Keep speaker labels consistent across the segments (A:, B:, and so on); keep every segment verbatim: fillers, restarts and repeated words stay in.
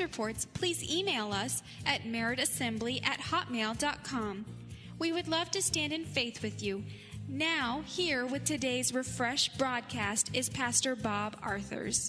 A: reports, please email us at meritassembly at hotmail dot com. We would love to stand in faith with you. Now, here with today's Refresh broadcast is Pastor Bob Arthurs.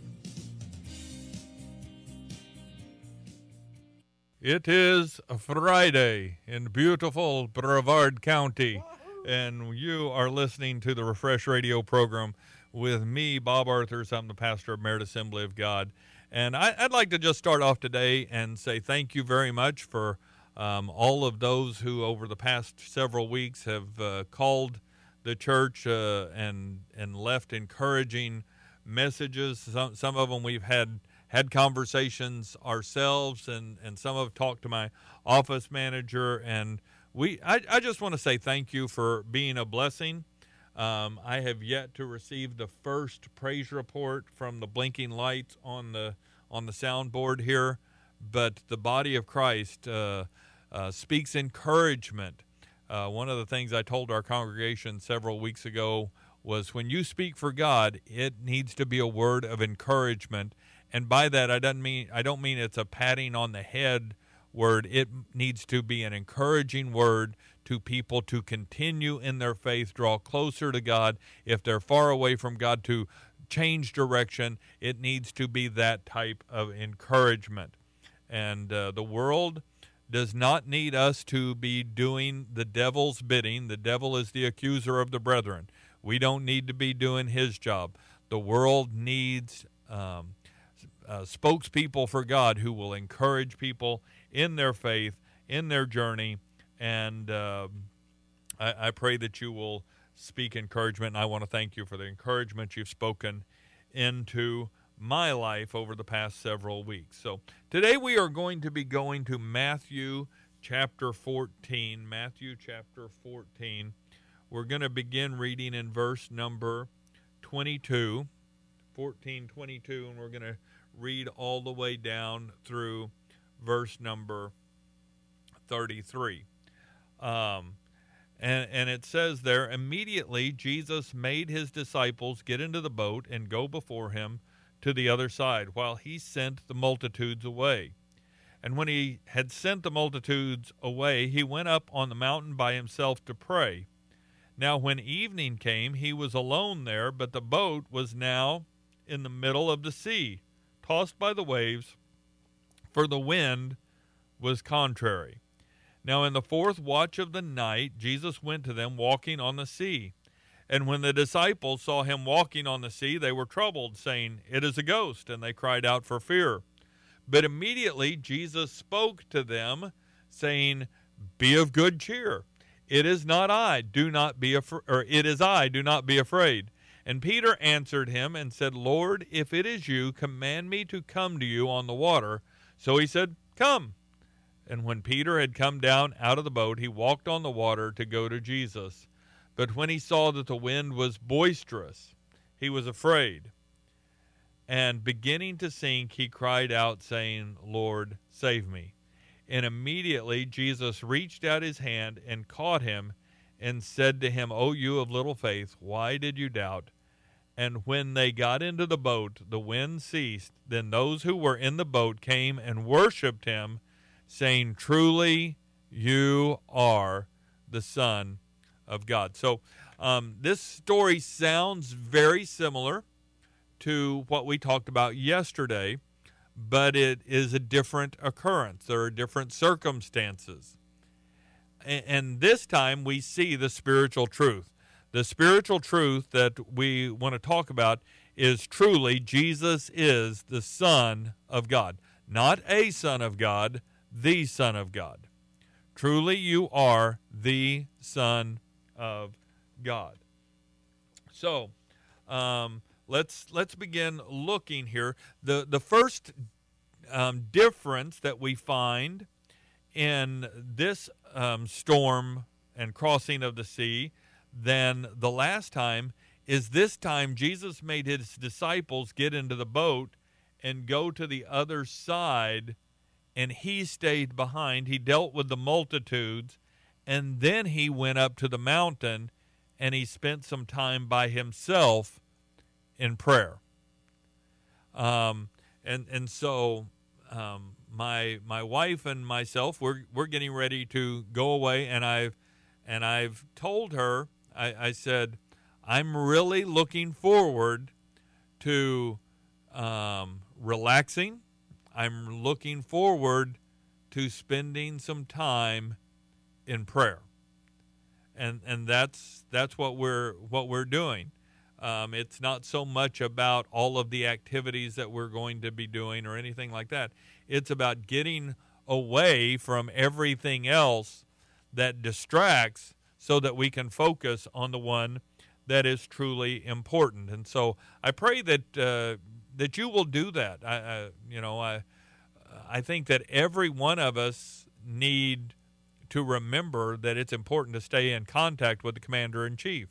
B: It is a Friday in beautiful Brevard County, and you are listening to the Refresh Radio program with me, Bob Arthurs. I'm the pastor of Merit Assembly of God, and I, I'd like to just start off today and say thank you very much for um, all of those who over the past several weeks have uh, called the church uh, and and left encouraging messages. Some, some of them we've had had conversations ourselves, and, and some have talked to my office manager, and we I, I just want to say thank you for being a blessing. Um, I have yet to receive the first praise report from the blinking lights on the on the soundboard here, but the body of Christ uh, uh, speaks encouragement. Uh, one of the things I told our congregation several weeks ago was when you speak for God, it needs to be a word of encouragement. And by that, I don't mean I don't mean it's a patting on the head word. It needs to be an encouraging word to people to continue in their faith, draw closer to God. If they're far away from God, to change direction. It needs to be that type of encouragement. And uh, the world does not need us to be doing the devil's bidding. The devil is the accuser of the brethren. We don't need to be doing his job. The world needs um, uh, spokespeople for God who will encourage people in their faith, in their journey. And uh, I, I pray that you will speak encouragement. And I want to thank you for the encouragement you've spoken into my life over the past several weeks. So today we are going to be going to Matthew chapter fourteen. Matthew chapter fourteen. We're going to begin reading in verse number twenty-two, fourteen twenty-two, and we're going to read all the way down through verse number thirty-three. Um, and, and it says there, immediately Jesus made his disciples get into the boat and go before him to the other side, while he sent the multitudes away. And when he had sent the multitudes away, he went up on the mountain by himself to pray. Now when evening came, he was alone there, but the boat was now in the middle of the sea, tossed by the waves, for the wind was contrary. Now in the fourth watch of the night, Jesus went to them walking on the sea. And when the disciples saw him walking on the sea, they were troubled, saying, "It is a ghost," and they cried out for fear. But immediately Jesus spoke to them, saying, "Be of good cheer. It is not I, do not be afraid, or it is I, do not be afraid." And Peter answered him and said, "Lord, if it is you, command me to come to you on the water." So he said, "Come." And when Peter had come down out of the boat, he walked on the water to go to Jesus. But when he saw that the wind was boisterous, he was afraid. And beginning to sink, he cried out, saying, "Lord, save me." And immediately Jesus reached out his hand and caught him and said to him, "O you of little faith, why did you doubt?" And when they got into the boat, the wind ceased. Then those who were in the boat came and worshipped him, saying, "Truly you are the Son of God." So um, this story sounds very similar to what we talked about yesterday, but it is a different occurrence. There are different circumstances. And, and this time we see the spiritual truth. The spiritual truth that we want to talk about is truly Jesus is the Son of God. Not a Son of God, the Son of God. Truly you are the Son of God. So, um, let's let's begin looking here. The the first um, difference that we find in this um, storm and crossing of the sea than the last time is this time Jesus made his disciples get into the boat and go to the other side, and he stayed behind. He dealt with the multitudes, and then he went up to the mountain and he spent some time by himself in prayer. Um, and and so um, my my wife and myself, we're we're getting ready to go away, and I've and I've told her, I, I said, I'm really looking forward to um, relaxing. I'm looking forward to spending some time in prayer, and and that's that's what we're what we're doing. Um, it's not so much about all of the activities that we're going to be doing or anything like that. It's about getting away from everything else that distracts so that we can focus on the one that is truly important. And so I pray that uh, that you will do that. I, I you know I I think that every one of us need to remember that it's important to stay in contact with the commander in chief.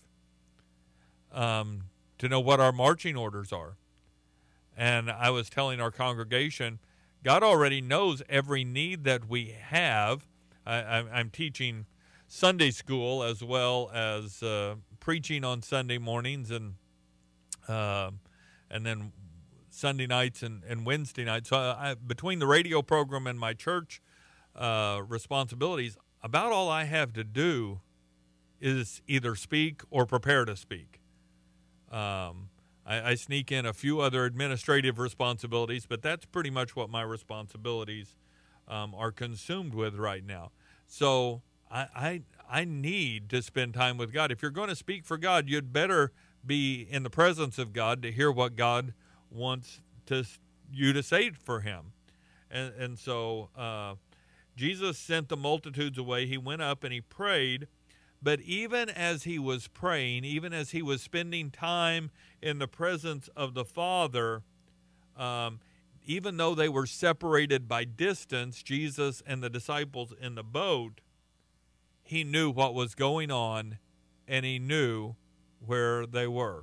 B: Um, to know what our marching orders are. And I was telling our congregation, God already knows every need that we have. I, I'm teaching Sunday school as well as uh, preaching on Sunday mornings and uh, and then Sunday nights and, and Wednesday nights. So I, between the radio program and my church uh, responsibilities, about all I have to do is either speak or prepare to speak. Um, I, I sneak in a few other administrative responsibilities, but that's pretty much what my responsibilities um, are consumed with right now. So I, I I need to spend time with God. If you're going to speak for God, you'd better be in the presence of God to hear what God wants to you to say for Him. And and so uh, Jesus sent the multitudes away. He went up and he prayed. But even as he was praying, even as he was spending time in the presence of the Father, um, even though they were separated by distance, Jesus and the disciples in the boat, he knew what was going on, and he knew where they were.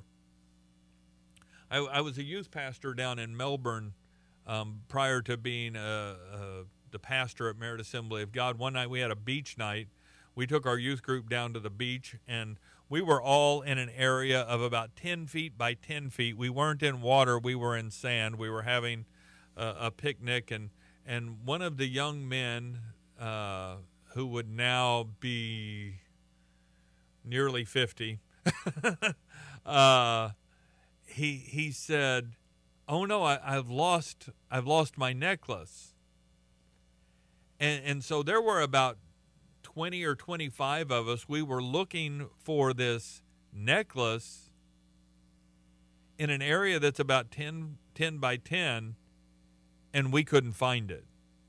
B: I, I was a youth pastor down in Melbourne um, prior to being a, a, the pastor at Merit Assembly of God. One night we had a beach night. We took our youth group down to the beach, and we were all in an area of about ten feet by ten feet. We weren't in water. We were in sand. We were having a, a picnic, and, and one of the young men uh, who would now be nearly fifty, uh, he he said, "Oh no, I, I've lost I've lost my necklace." And and so there were about twenty or twenty-five of us. We were looking for this necklace in an area that's about ten, ten by ten, and we couldn't find it.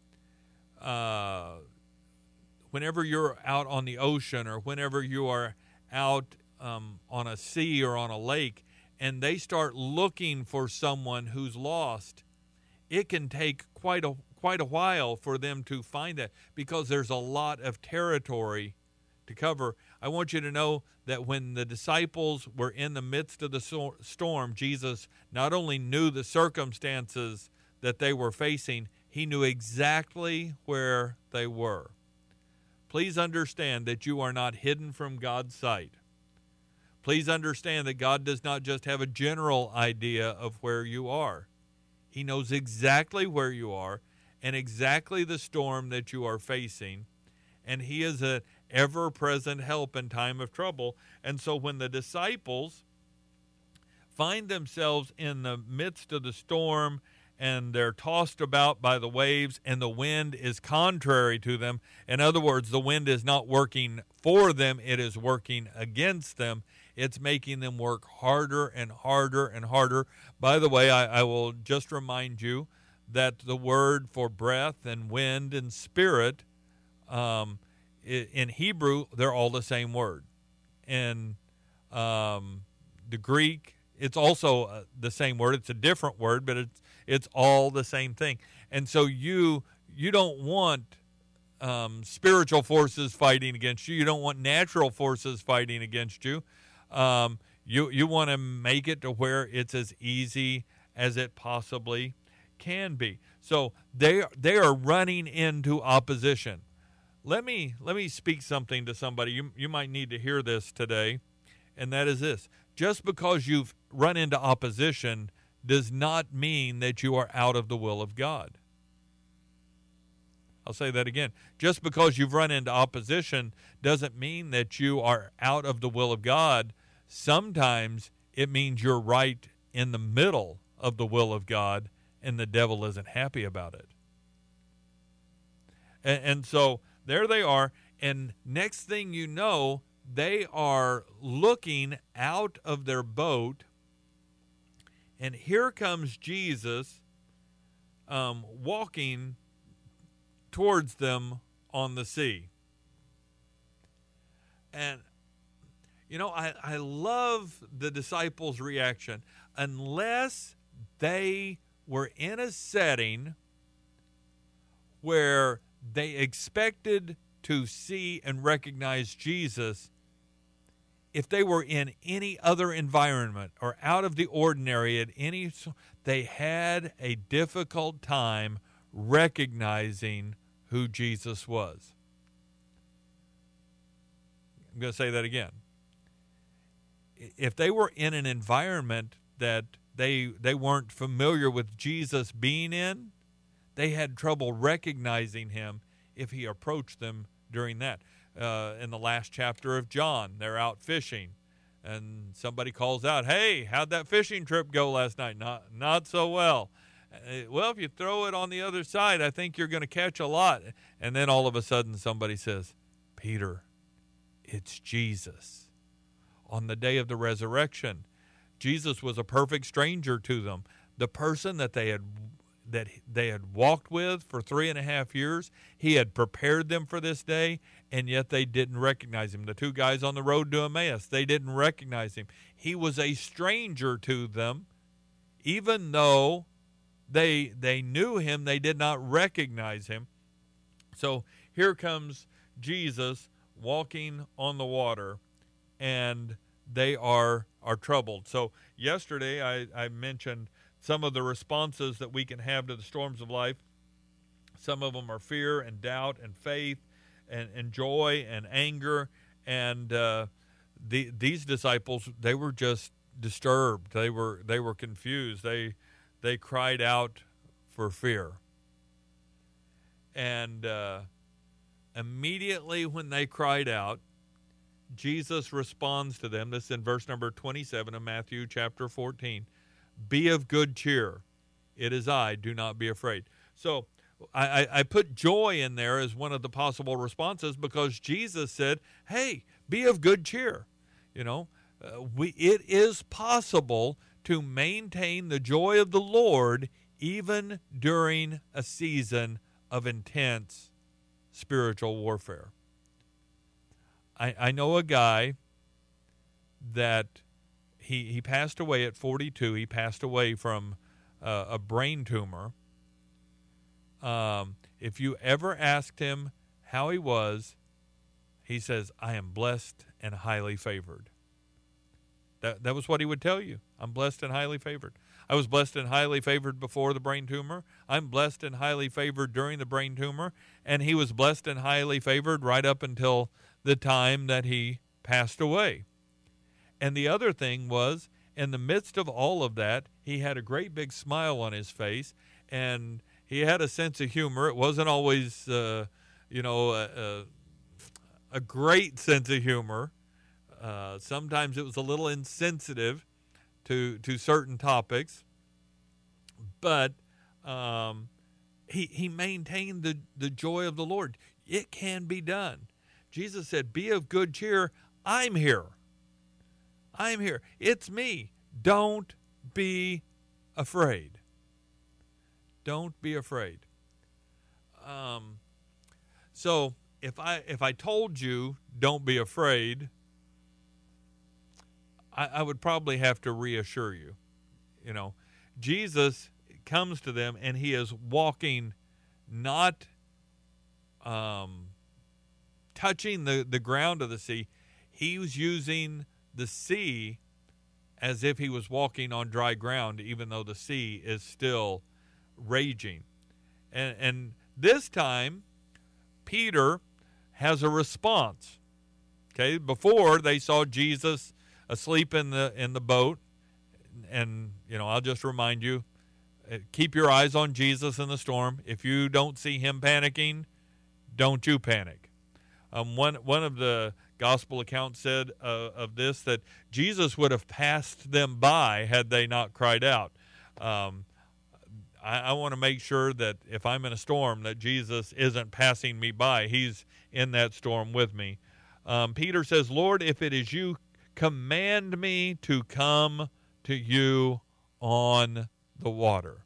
B: Uh, whenever you're out on the ocean or whenever you are out um, on a sea or on a lake and they start looking for someone who's lost, it can take quite a quite a while for them to find that because there's a lot of territory to cover. I want you to know that when the disciples were in the midst of the so- storm, Jesus not only knew the circumstances that they were facing, he knew exactly where they were. Please understand that you are not hidden from God's sight. Please understand that God does not just have a general idea of where you are. He knows exactly where you are and exactly the storm that you are facing, and he is an ever-present help in time of trouble. And so when the disciples find themselves in the midst of the storm and they're tossed about by the waves and the wind is contrary to them, in other words, the wind is not working for them, it is working against them. It's making them work harder and harder and harder. By the way, I, I will just remind you that the word for breath and wind and spirit, um, in Hebrew, they're all the same word. In um, the Greek, it's also uh, the same word. It's a different word, but it's it's all the same thing. And so you you don't want um, spiritual forces fighting against you. You don't want natural forces fighting against you. Um, you you want to make it to where it's as easy as it possibly can be. So they they are running into opposition. Let me let me speak something to somebody. You you might need to hear this today, and that is this: just because you've run into opposition does not mean that you are out of the will of God. I'll say that again. Just because you've run into opposition doesn't mean that you are out of the will of God. Sometimes it means you're right in the middle of the will of God, and the devil isn't happy about it. And, and so there they are, and next thing you know, they are looking out of their boat, and here comes Jesus um, walking towards them on the sea. And, you know, I, I love the disciples' reaction. Unless they were in a setting where they expected to see and recognize Jesus, if they were in any other environment or out of the ordinary at any, they had a difficult time recognizing who Jesus was. I'm going to say that again. If they were in an environment that they they weren't familiar with Jesus being in, they had trouble recognizing him if he approached them during that. Uh, in the last chapter of John, they're out fishing, and somebody calls out, "Hey, how'd that fishing trip go last night?" Not not so well. Uh, well, if you throw it on the other side, I think you're going to catch a lot. And then all of a sudden somebody says, "Peter, it's Jesus." On the day of the resurrection, Jesus was a perfect stranger to them. The person that they had that they had walked with for three and a half years, he had prepared them for this day, and yet they didn't recognize him. The two guys on the road to Emmaus, they didn't recognize him. He was a stranger to them. Even though they they knew him, they did not recognize him. So here comes Jesus walking on the water, and they are are troubled. So yesterday I, I mentioned some of the responses that we can have to the storms of life. Some of them are fear and doubt and faith and, and joy and anger. And uh, the, these disciples, they were just disturbed. They were they were confused. They they cried out for fear. And uh, immediately when they cried out, Jesus responds to them. This is in verse number twenty-seven of Matthew chapter fourteen. "Be of good cheer. It is I. Do not be afraid." So I, I, I put joy in there as one of the possible responses because Jesus said, "Hey, be of good cheer." You know, uh, we it is possible to maintain the joy of the Lord even during a season of intense spiritual warfare. I, I know a guy that he he passed away at forty-two. He passed away from uh, a brain tumor. Um, if you ever asked him how he was, he says, "I am blessed and highly favored." That that was what he would tell you. I'm blessed and highly favored. I was blessed and highly favored before the brain tumor. I'm blessed and highly favored during the brain tumor. And he was blessed and highly favored right up until the time that he passed away. And the other thing was, in the midst of all of that, he had a great big smile on his face, and he had a sense of humor. It wasn't always, uh, you know, a, a, a great sense of humor. Uh, sometimes it was a little insensitive to to certain topics, but um, he he maintained the, the joy of the Lord. It can be done. Jesus said, "Be of good cheer. I'm here. I'm here. It's me. Don't be afraid." Don't be afraid. Um, so if I if I told you don't be afraid, I, I would probably have to reassure you. You know, Jesus comes to them and he is walking, not um, touching the, the ground of the sea. He was using the sea as if he was walking on dry ground, even though the sea is still raging. And, and this time, Peter has a response. Okay, before they saw Jesus asleep in the in the boat, and you know, I'll just remind you, keep your eyes on Jesus in the storm. If you don't see him panicking, don't you panic. Um, one one of the gospel accounts said uh, of this that Jesus would have passed them by had they not cried out. Um, I, I want to make sure that if I'm in a storm, that Jesus isn't passing me by. He's in that storm with me. Um, Peter says, Lord, if it is you, command me to come to you on the water.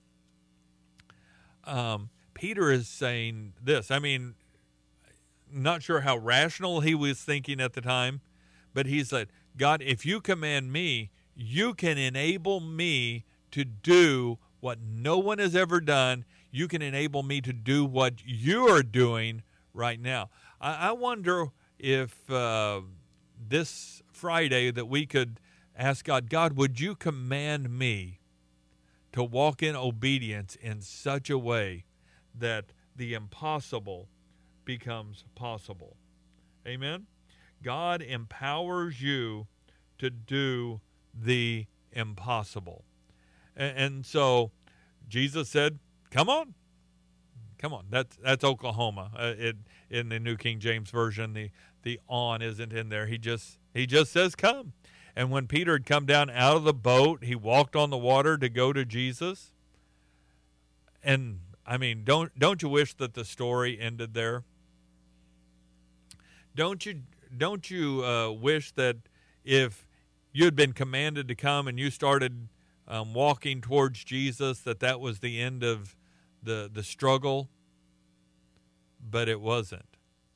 B: Um, Peter is saying this. I mean, not sure how rational he was thinking at the time, but he said, God, if you command me, you can enable me to do what no one has ever done. You can enable me to do what you are doing right now. I, I wonder if uh, this Friday that we could ask God, God, would you command me to walk in obedience in such a way that the impossible becomes possible? Amen? God empowers you to do the impossible. And, and so Jesus said, come on. Come on. That's that's Oklahoma. Uh, it, in the New King James Version, the, the on isn't in there. He just he just says, come. And when Peter had come down out of the boat, he walked on the water to go to Jesus. And I mean, don't don't you wish that the story ended there? Don't you don't you uh, wish that if you had been commanded to come and you started um, walking towards Jesus, that that was the end of the the struggle? But it wasn't.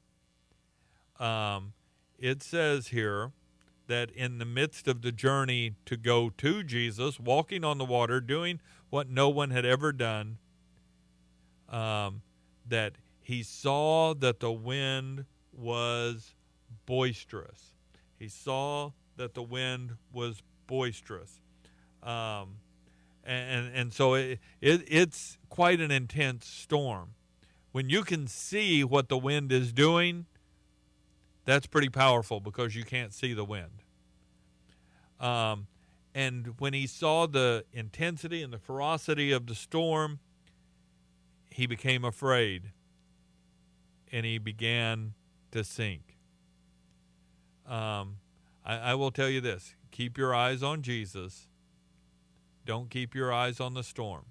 B: Um, it says here that in the midst of the journey to go to Jesus, walking on the water, doing what no one had ever done, um, that he saw that the wind was boisterous. He saw that the wind was boisterous. Um, and, and so it, it, it's quite an intense storm. When you can see what the wind is doing, that's pretty powerful because you can't see the wind. Um, and when he saw the intensity and the ferocity of the storm, he became afraid and he began to sink. Um, I, I will tell you this. Keep your eyes on Jesus. Don't keep your eyes on the storm.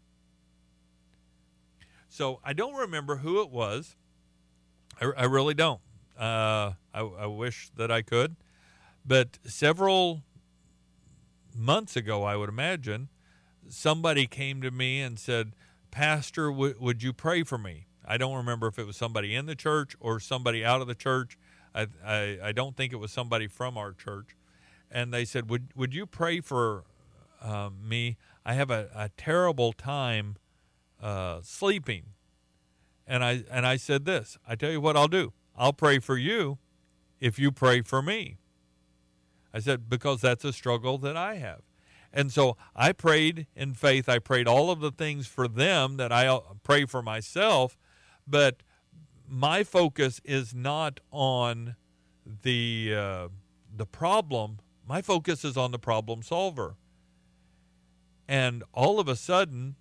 B: So I don't remember who it was. I, I really don't. Uh, I, I wish that I could. But several months ago, I would imagine, somebody came to me and said, Pastor, w- would you pray for me? I don't remember if it was somebody in the church or somebody out of the church. I, I, I don't think it was somebody from our church. And they said, would would you pray for uh, me? I have a, a terrible time uh, sleeping. And I and I said this, I tell you what I'll do. I'll pray for you if you pray for me. I said, because that's a struggle that I have. And so I prayed in faith. I prayed all of the things for them that I pray for myself. But my focus is not on the uh, the problem. My focus is on the problem solver. And all of a sudden,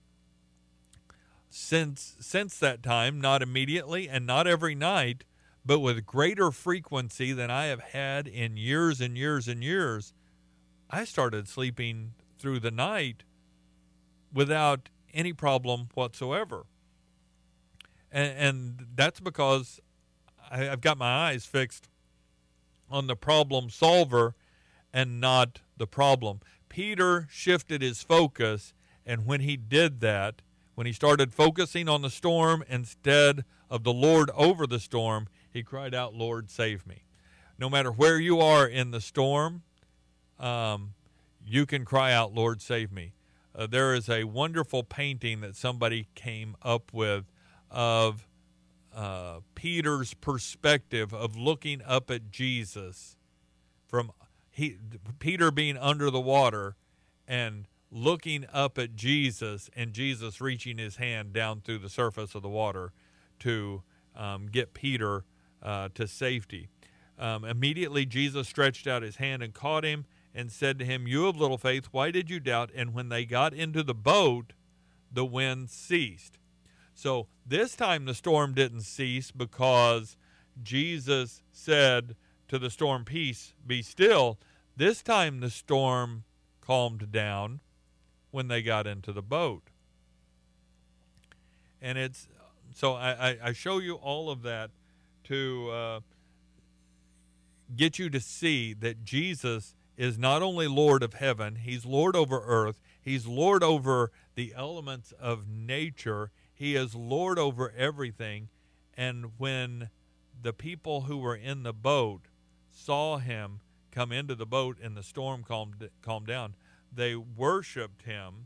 B: since since that time, not immediately and not every night, but with greater frequency than I have had in years and years and years, I started sleeping through the night without any problem whatsoever. And, and that's because I, I've got my eyes fixed on the problem solver and not the problem. Peter shifted his focus, and when he did that, when he started focusing on the storm instead of the Lord over the storm, he cried out, Lord, save me. No matter where you are in the storm, um, you can cry out, Lord, save me. Uh, there is a wonderful painting that somebody came up with of uh, Peter's perspective of looking up at Jesus, from he, Peter being under the water and looking up at Jesus, and Jesus reaching his hand down through the surface of the water to um, get Peter uh, to safety. Um, immediately Jesus stretched out his hand and caught him and said to him, you of little faith, why did you doubt? And when they got into the boat, the wind ceased. So this time the storm didn't cease because Jesus said to the storm, "Peace, be still." This time the storm calmed down when they got into the boat. And it's so I, I, I show you all of that to uh, get you to see that Jesus is not only Lord of heaven, he's Lord over earth, he's Lord over the elements of nature, he is Lord over everything. And when the people who were in the boat saw him come into the boat and the storm calmed, calmed down, they worshiped him,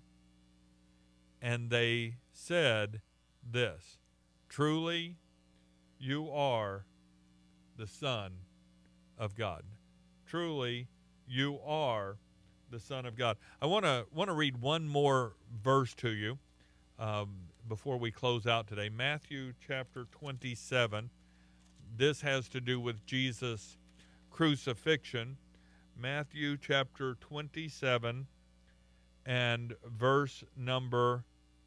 B: and they said this, "Truly, you are the Son of God." Truly, you are the Son of God. I want to want to read one more verse to you um, before we close out today. Matthew chapter twenty-seven. This has to do with Jesus' crucifixion. Matthew chapter twenty-seven and verse number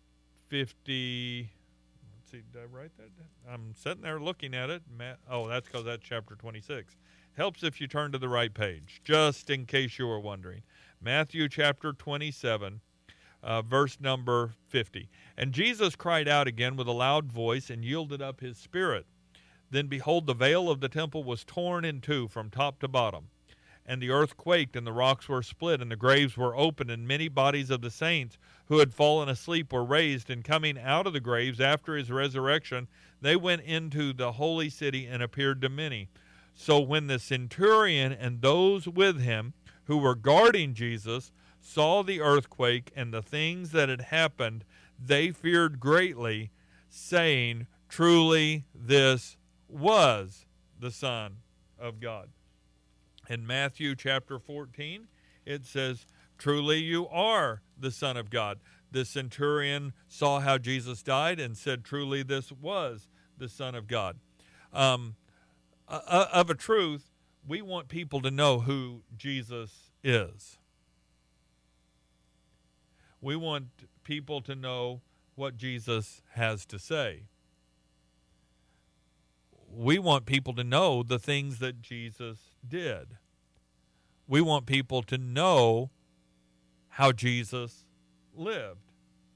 B: fifty. Let's see, did I write that down? I'm sitting there looking at it. Oh, that's because that's chapter twenty-six. Helps if you turn to the right page, just in case you were wondering. Matthew chapter twenty-seven, uh, verse number fifty. And Jesus cried out again with a loud voice and yielded up his spirit. Then behold, the veil of the temple was torn in two from top to bottom. And the earth quaked, and the rocks were split, and the graves were opened, and many bodies of the saints who had fallen asleep were raised. And coming out of the graves after his resurrection, they went into the holy city and appeared to many. So when the centurion and those with him who were guarding Jesus saw the earthquake and the things that had happened, they feared greatly, saying, "Truly this was the Son of God." In Matthew chapter fourteen, it says, "Truly you are the Son of God." The centurion saw how Jesus died and said, "Truly this was the Son of God." Um, uh, of a truth, we want people to know who Jesus is. We want people to know what Jesus has to say. We want people to know the things that Jesus did. We want people to know how Jesus lived.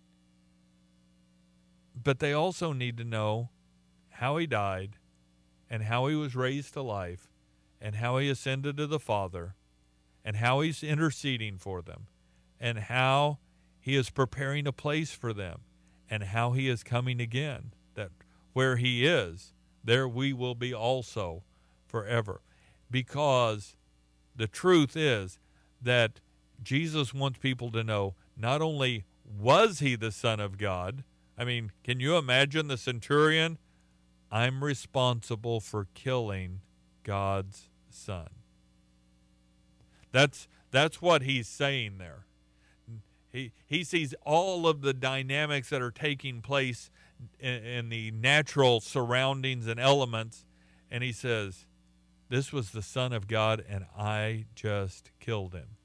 B: But they also need to know how he died and how he was raised to life and how he ascended to the Father and how he's interceding for them and how he is preparing a place for them and how he is coming again, that where he is, there we will be also forever. Because the truth is that Jesus wants people to know not only was he the Son of God. I mean, can you imagine the centurion? I'm responsible for killing God's Son. That's that's what he's saying there. He he sees all of the dynamics that are taking place in, in the natural surroundings and elements, and he says, "This was the Son of God, and I just killed him."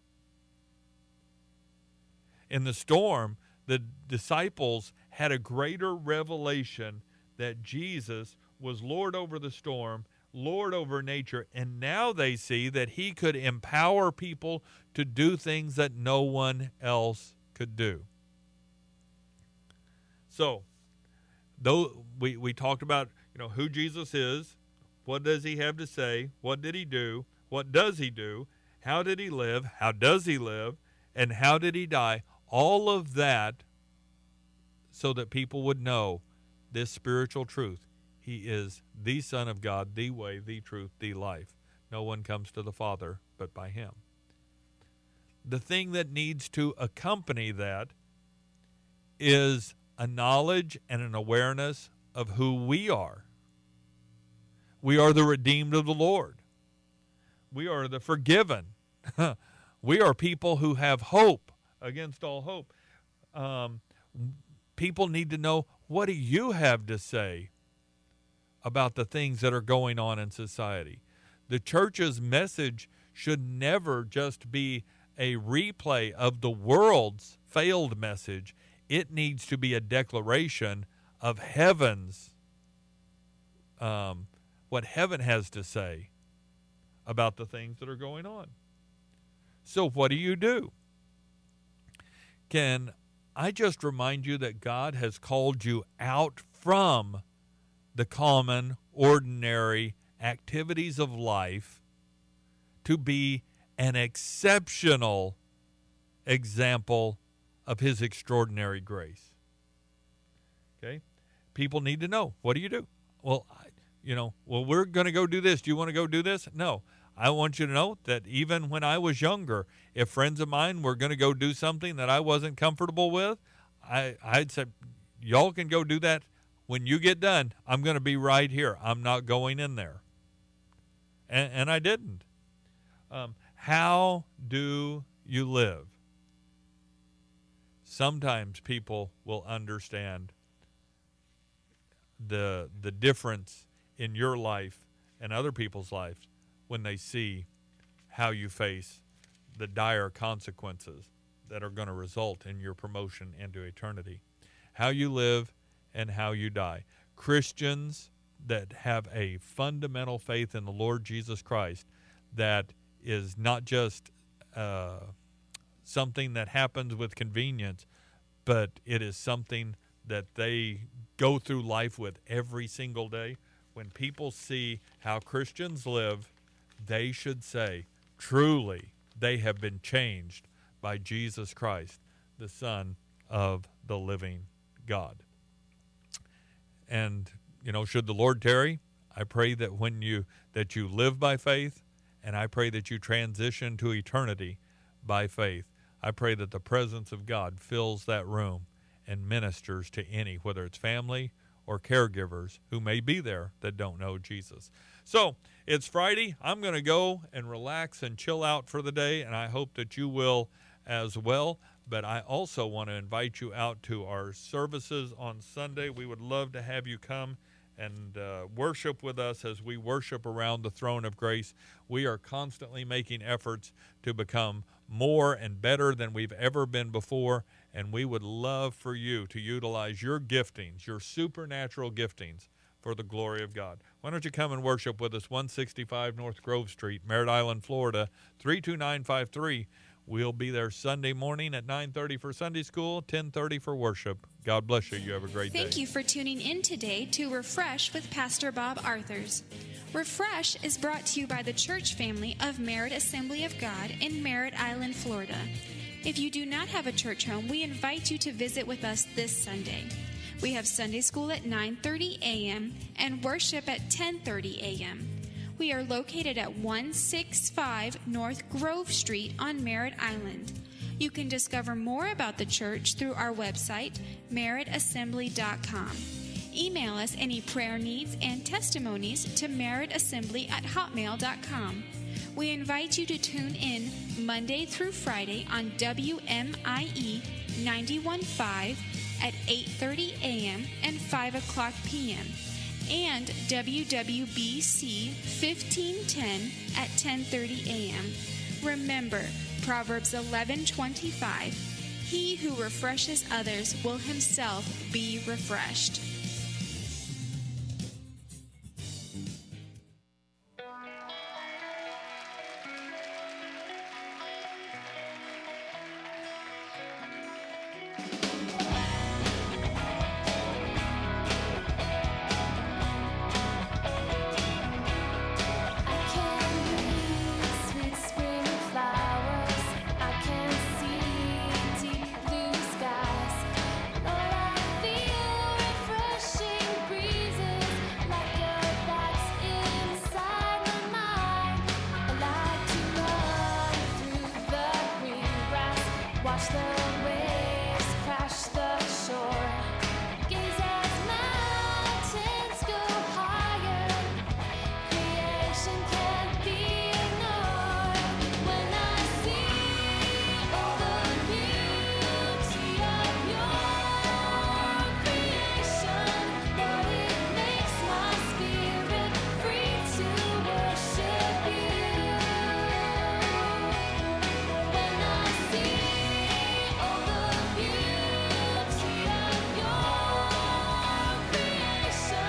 B: In the storm, the disciples had a greater revelation that Jesus was Lord over the storm, Lord over nature, and now they see that he could empower people to do things that no one else could do. So, though we, we talked about, you know, who Jesus is, what does he have to say, what did he do, what does he do, how did he live, how does he live, and how did he die, all of that so that people would know this spiritual truth. He is the Son of God, the way, the truth, the life. No one comes to the Father but by him. The thing that needs to accompany that is a knowledge and an awareness of who we are. We are the redeemed of the Lord. We are the forgiven. We are people who have hope against all hope. Um, people need to know, what do you have to say about the things that are going on in society? The church's message should never just be a replay of the world's failed message. It needs to be a declaration of heaven's, um, what heaven has to say about the things that are going on. So what do you do? Can I just remind you that God has called you out from the common, ordinary activities of life to be an exceptional example of his extraordinary grace. Okay? People need to know, what do you do? Well, I, you know, well, we're going to go do this. Do you want to go do this? No. I want you to know that even when I was younger, if friends of mine were going to go do something that I wasn't comfortable with, I, I'd say, y'all can go do that. When you get done, I'm going to be right here. I'm not going in there. And, and I didn't. Um, how do you live? Sometimes people will understand the the difference in your life and other people's lives when they see how you face the dire consequences that are going to result in your promotion into eternity. How you live and how you die. Christians that have a fundamental faith in the Lord Jesus Christ that is not just uh, something that happens with convenience, but it is something that they go through life with every single day. When people see how Christians live, they should say, truly, they have been changed by Jesus Christ, the Son of the living God. And, you know, should the Lord tarry, I pray that when you that you live by faith, and I pray that you transition to eternity by faith. I pray that the presence of God fills that room and ministers to any, whether it's family or caregivers who may be there that don't know Jesus. So it's Friday. I'm going to go and relax and chill out for the day, and I hope that you will as well. But I also want to invite you out to our services on Sunday. We would love to have you come and uh, worship with us as we worship around the throne of grace. We are constantly making efforts to become more and better than we've ever been before, and we would love for you to utilize your giftings, your supernatural giftings, for the glory of God. Why don't you come and worship with us, one sixty-five North Grove Street, Merritt Island, Florida, three two nine five three. We'll be there Sunday morning at nine thirty for Sunday school, ten thirty for worship. God bless you. You have a great day.
A: Thank you for tuning in today to Refresh with Pastor Bob Arthurs. Refresh is brought to you by the church family of Merritt Assembly of God in Merritt Island, Florida. If you do not have a church home, we invite you to visit with us this Sunday. We have Sunday school at nine thirty a.m. and worship at ten thirty a.m. We are located at one sixty-five North Grove Street on Merritt Island. You can discover more about the church through our website, merritt assembly dot com. Email us any prayer needs and testimonies to merrittassembly at hotmail dot com. We invite you to tune in Monday through Friday on W M I E ninety-one point five at eight thirty a.m. and five o'clock p.m. and W W B C fifteen ten at ten thirty a.m. Remember, Proverbs eleven twenty-five, he who refreshes others will himself be refreshed.